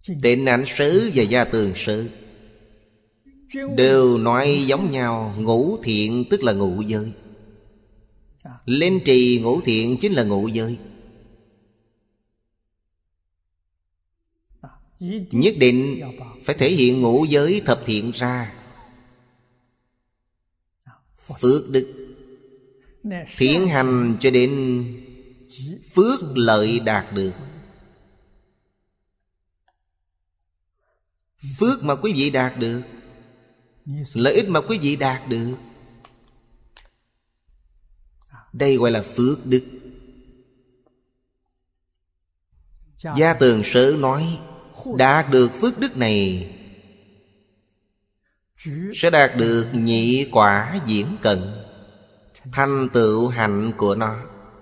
Tịnh Ảnh Sớ và Gia Tường Sớ đều nói giống nhau. Ngũ thiện tức là ngũ giới. Lên trì ngũ thiện chính là ngũ giới. Nhất định phải thể hiện ngũ giới thập thiện ra. Phước đức thiện hành cho đến phước lợi đạt được. Phước mà quý vị đạt được, lợi ích mà quý vị đạt được, đây gọi là phước đức. Gia Tường Sớ nói đạt được phước đức này sẽ đạt được nhị quả diễn cận, thành tựu hạnh của nó.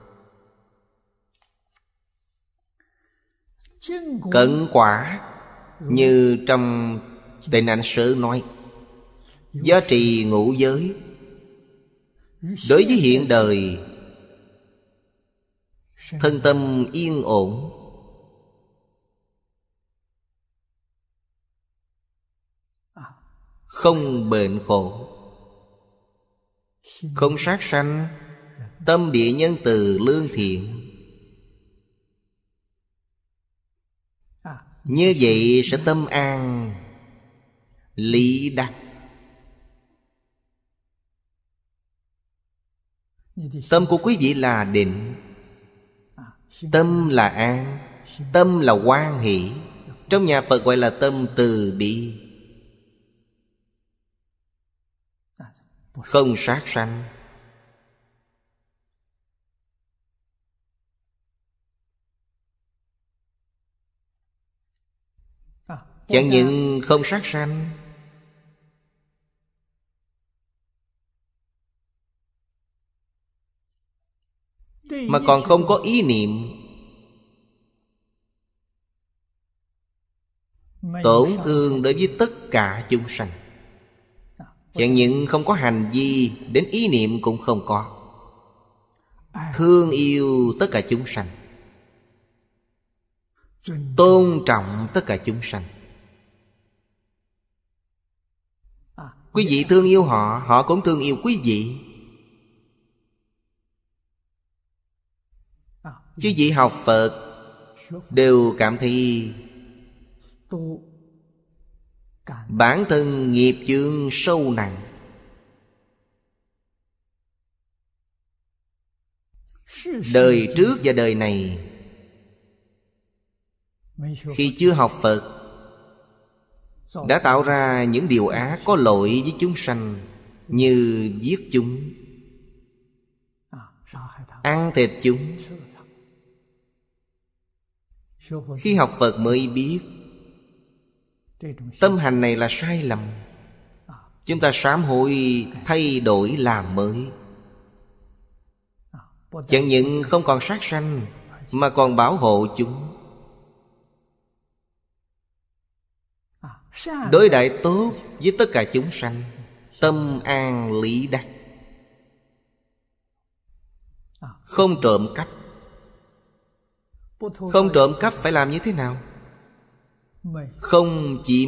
Cận quả như trong Tịnh Ảnh Sớ nói, giá trị ngũ giới đối với hiện đời thân tâm yên ổn, không bệnh khổ, không sát sanh, tâm địa nhân từ lương thiện. Như vậy sẽ tâm an lý đắc. Tâm của quý vị là định, tâm là an, tâm là hoan hỷ. Trong nhà Phật gọi là tâm từ bi, không sát sanh. Chẳng những không sát sanh, mà còn không có ý niệm tổn thương đối với tất cả chúng sanh. Chẳng những không có hành vi, đến ý niệm cũng không có. Thương yêu tất cả chúng sanh, tôn trọng tất cả chúng sanh. Quý vị thương yêu họ, họ cũng thương yêu quý vị. Chứ vị học Phật đều cảm thấy bản thân nghiệp chướng sâu nặng. Đời trước và đời này, khi chưa học Phật, đã tạo ra những điều ác có lỗi với chúng sanh, như giết chúng, ăn thịt chúng. Khi học Phật mới biết tâm hành này là sai lầm. Chúng ta sám hối, thay đổi làm mới. Chẳng những không còn sát sanh, mà còn bảo hộ chúng, đối đãi tốt với tất cả chúng sanh, tâm an lý đắc. Không trộm cắp. Không trộm cắp phải làm như thế nào? Không chiếm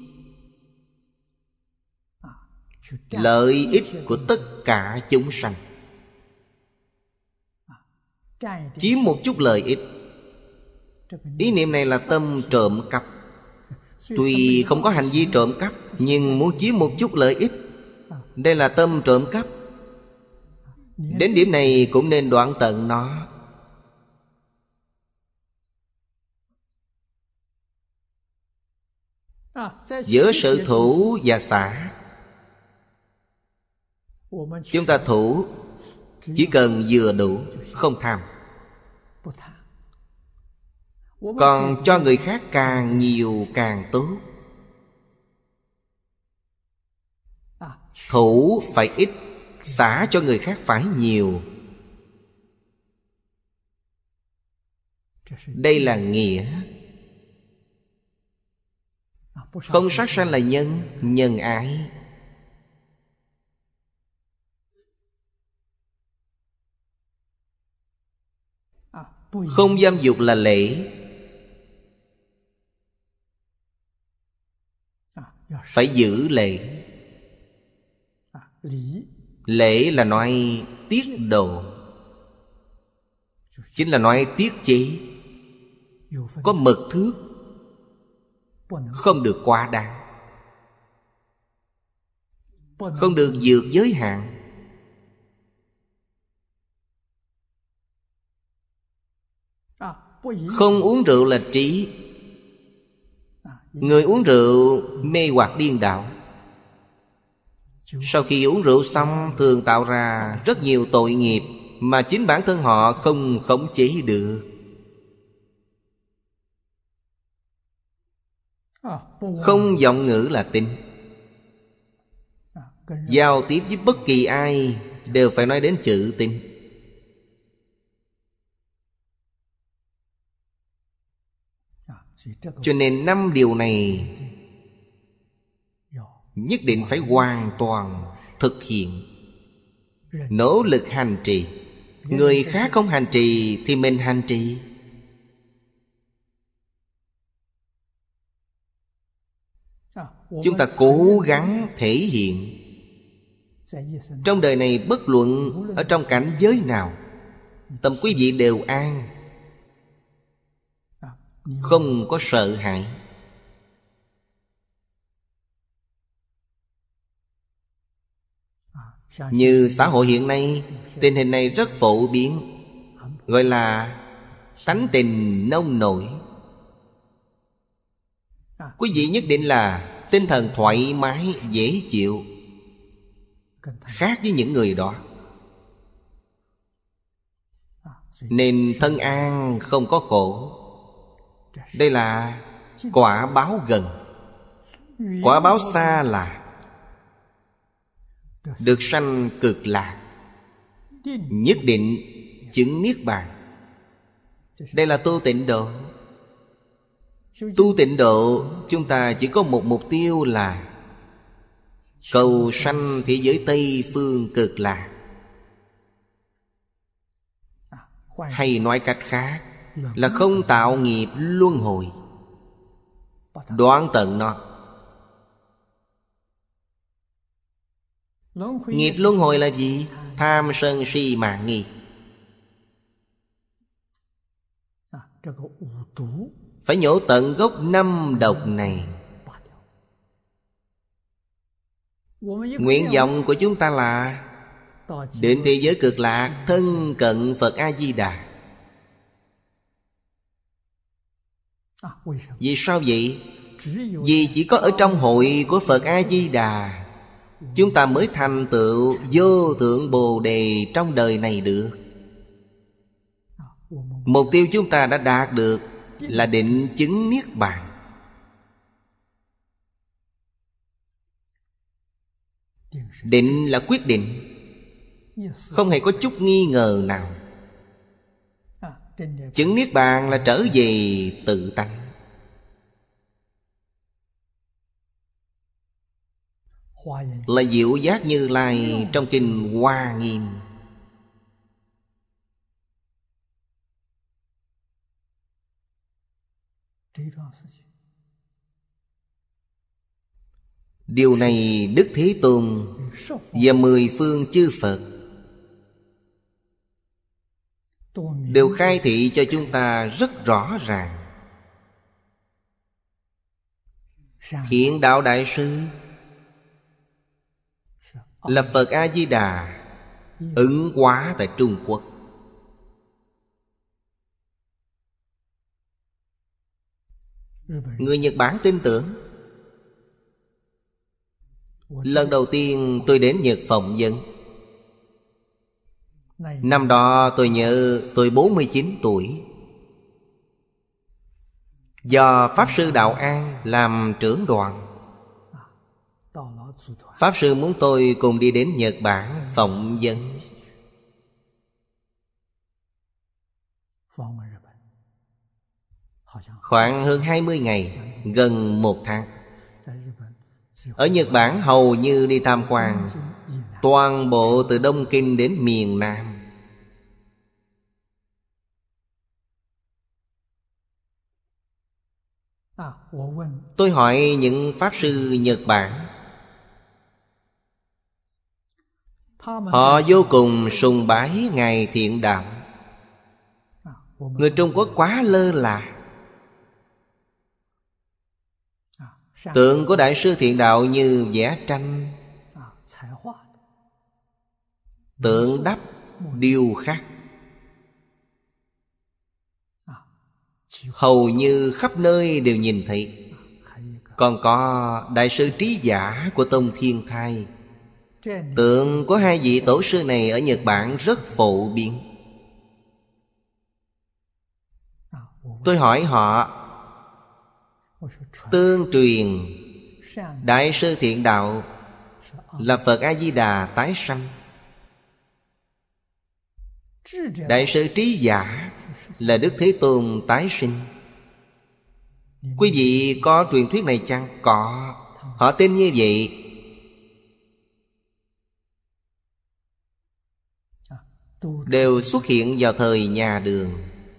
lợi ích của tất cả chúng sanh. Chiếm một chút lợi ích, ý niệm này là tâm trộm cắp. Tuy không có hành vi trộm cắp, nhưng muốn chiếm một chút lợi ích, đây là tâm trộm cắp. Đến điểm này cũng nên đoạn tận nó. Giữa sự thủ và xả, chúng ta thủ chỉ cần vừa đủ, không tham. Còn cho người khác càng nhiều càng tốt. Thủ phải ít, xả cho người khác phải nhiều. Đây là nghĩa. Không sát sanh là nhân, nhân ái. Không dâm dục là lễ. phải giữ lễ. Lễ là nói tiết độ, chính là nói tiết chế. Có mực thước, không được quá đáng, không được vượt giới hạn. Không uống rượu là trí. Người uống rượu mê hoặc điên đảo. Sau khi uống rượu xong thường tạo ra rất nhiều tội nghiệp mà chính bản thân họ không khống chế được. Không giọng ngữ là tinh. Giao tiếp với bất kỳ ai đều phải nói đến chữ tinh. Cho nên 5 điều này nhất định phải hoàn toàn thực hiện, nỗ lực hành trì. Người khác không hành trì thì mình hành trì. Chúng ta cố gắng thể hiện. Trong đời này bất luận ở trong cảnh giới nào, tâm quý vị đều an, không có sợ hãi. Như xã hội hiện nay, tình hình này rất phổ biến, gọi là tánh tình nông nổi. Quý vị nhất định là tinh thần thoải mái, dễ chịu, khác với những người đó. Nên thân an không có khổ. Đây là quả báo gần. Quả báo xa là được sanh cực lạc, nhất định chứng niết bàn. Đây là tu tịnh độ. Tu tịnh độ chúng ta chỉ có một mục tiêu là cầu sanh thế giới Tây phương cực lạc. Hay nói cách khác là không tạo nghiệp luân hồi, đoạn tận nó. Nghiệp luân hồi là gì? Tham sân si mạng nghi. Phải nhổ tận gốc 5 độc này. Nguyện vọng của chúng ta là đến thế giới cực lạc, thân cận Phật A-di-đà. Vì sao vậy? Vì chỉ có ở trong hội của Phật A-di-đà chúng ta mới thành tựu vô thượng Bồ Đề trong đời này được. Mục tiêu chúng ta đã đạt được là định chứng niết bàn. Định là quyết định, không hề có chút nghi ngờ nào. Chứng niết bàn là trở về tự tánh. Là Diệu Giác Như Lai trong kinh Hoa Nghiêm. Điều này Đức Thế Tôn và 10 phương chư Phật đều khai thị cho chúng ta rất rõ ràng. Thiện Đạo Đại Sư là Phật A-di-đà ứng hóa tại Trung Quốc. Người Nhật Bản tin tưởng. Lần đầu tiên tôi đến Nhật phỏng vấn. Năm đó tôi nhớ tôi 49 tuổi. Do Pháp Sư Đạo An làm trưởng đoàn, Pháp Sư muốn tôi cùng đi đến Nhật Bản phỏng vấn. Khoảng hơn 20 ngày, gần 1 tháng. Ở Nhật Bản hầu như đi tham quan toàn bộ từ Đông Kinh đến miền Nam. Tôi hỏi những Pháp sư Nhật Bản, họ vô cùng sùng bái Ngài Thiện Đạo. Người Trung Quốc quá lơ là. Tượng của Đại sư Thiện Đạo như vẽ tranh, tượng đắp, điêu khắc, hầu như khắp nơi đều nhìn thấy. Còn có Đại sư Trí Giả của Tông Thiên Thai. Tượng của hai vị tổ sư này ở Nhật Bản rất phổ biến. Tôi hỏi họ, tương truyền Đại sư Thiện Đạo là Phật A-di-đà tái sanh, Đại sư Trí Giả là Đức Thế Tôn tái sinh. Quý vị có truyền thuyết này chăng? Có. Họ tin như vậy. Đều xuất hiện vào thời nhà Đường.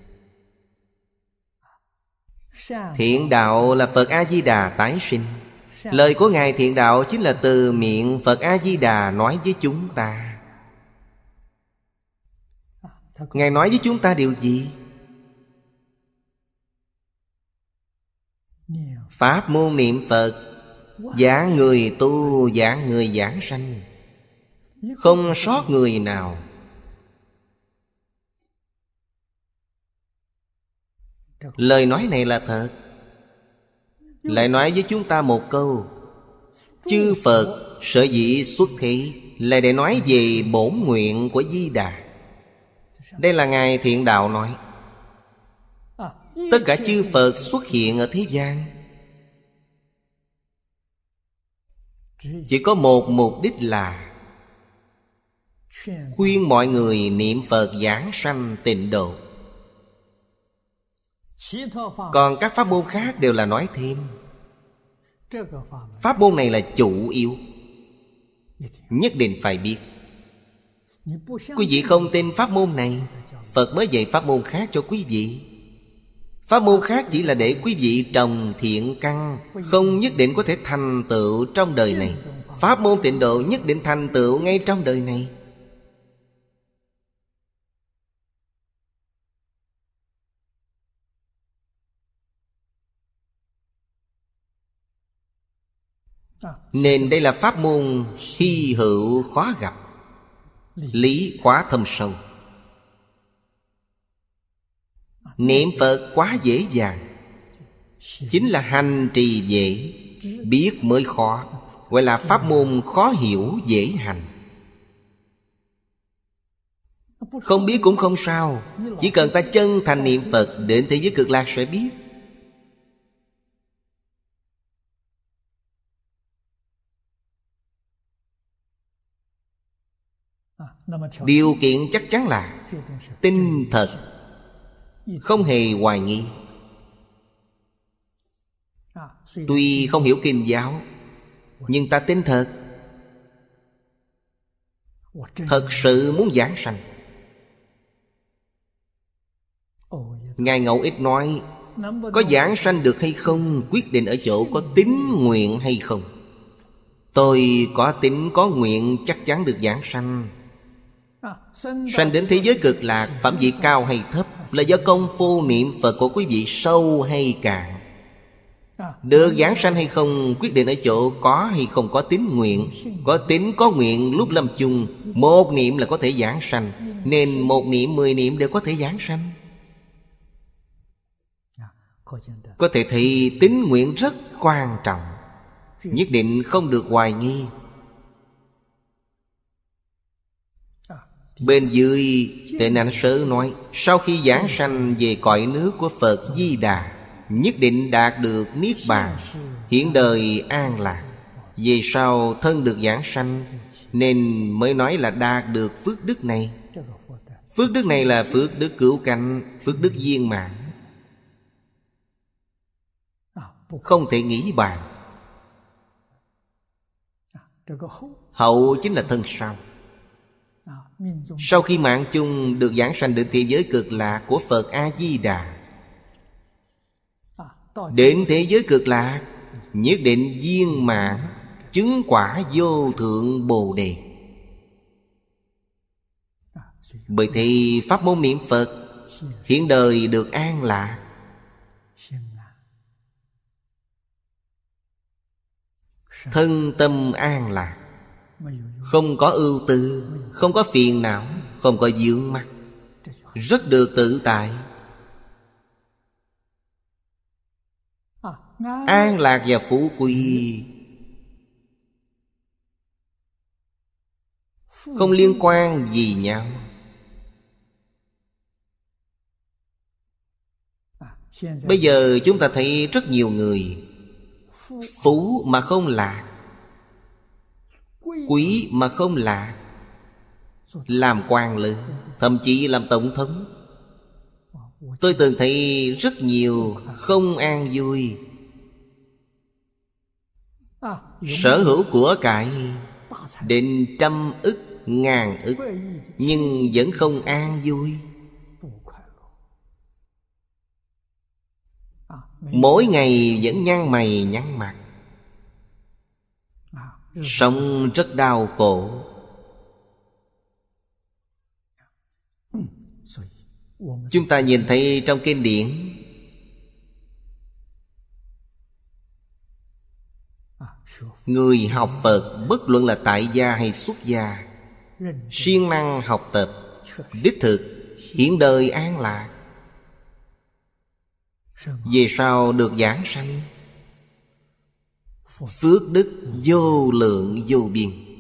Thiện Đạo là Phật A-di-đà tái sinh. Lời của Ngài Thiện Đạo chính là từ miệng Phật A-di-đà nói với chúng ta. Ngài nói với chúng ta điều gì? Pháp môn niệm Phật, giảng người tu, giảng người giảng sanh, không sót người nào. Lời nói này là thật. Lại nói với chúng ta một câu: chư Phật sở dĩ xuất thế là để nói về bổn nguyện của Di Đà. Đây là Ngài Thiện Đạo nói. Tất cả chư Phật xuất hiện ở thế gian chỉ có một mục đích là khuyên mọi người niệm Phật giảng sanh tịnh độ. Còn các pháp môn khác đều là nói thêm. Pháp môn này là chủ yếu, nhất định phải biết. Quý vị không tin pháp môn này, Phật mới dạy pháp môn khác cho quý vị. Pháp môn khác chỉ là để quý vị trồng thiện căn, không nhất định có thể thành tựu trong đời này. Pháp môn tịnh độ nhất định thành tựu ngay trong đời này. Nên đây là pháp môn hy hữu khó gặp, lý quá thâm sâu. Niệm Phật quá dễ dàng, chính là hành trì dễ, biết mới khó, gọi là pháp môn khó hiểu dễ hành. Không biết cũng không sao, chỉ cần ta chân thành niệm Phật, đến thế giới cực lạc sẽ biết. Điều kiện chắc chắn là tin thật, không hề hoài nghi. Tuy không hiểu kinh giáo, nhưng ta tin thật, thật sự muốn giảng sanh. Ngài Ngẫu Ích nói, có giảng sanh được hay không quyết định ở chỗ có tín nguyện hay không. Tôi có tín có nguyện chắc chắn được giảng sanh. Sanh đến thế giới cực lạc, phẩm vị cao hay thấp là do công phu niệm Phật của quý vị sâu hay cạn. Được giảng sanh hay không quyết định ở chỗ có hay không có tín nguyện. Có tín có nguyện lúc lâm chung, một niệm là có thể giảng sanh. Nên một niệm 10 niệm đều có thể giảng sanh. Có thể thấy tín nguyện rất quan trọng, nhất định không được hoài nghi. Bên dưới Tịnh Ảnh Sớ nói, sau khi giảng sanh về cõi nước của Phật Di Đà, nhất định đạt được Niết Bàn, hiện đời an lạc. Về sau thân được giảng sanh, nên mới nói là đạt được phước đức này. Phước đức này là phước đức cửu cạnh, phước đức viên mãn, không thể nghĩ bàn. Hậu chính là thân sau. Sau khi mạng chung được giảng sanh đến thế giới cực lạc của Phật A-di-đà, Đến thế giới cực lạc nhất định viên mãn chứng quả vô thượng Bồ Đề. Bởi thì pháp môn niệm Phật hiện đời được an lạc. Thân tâm an lạc, không có ưu tư, không có phiền não, không có vướng mắc, rất được tự tại. An lạc và phú quý không liên quan gì nhau. Bây giờ chúng ta thấy rất nhiều người phú mà không lạc, quý mà không lạc, làm quan lớn, thậm chí làm tổng thống. Tôi từng thấy rất nhiều không an vui. Sở hữu của cải đến trăm ức, ngàn ức, nhưng vẫn không an vui. Mỗi ngày vẫn nhăn mày nhăn mặt, sống rất đau khổ. Chúng ta nhìn thấy trong kinh điển, người học Phật bất luận là tại gia hay xuất gia, siêng năng học tập, đích thực hiện đời an lạc. Về sau được giảng sanh, phước đức vô lượng vô biên.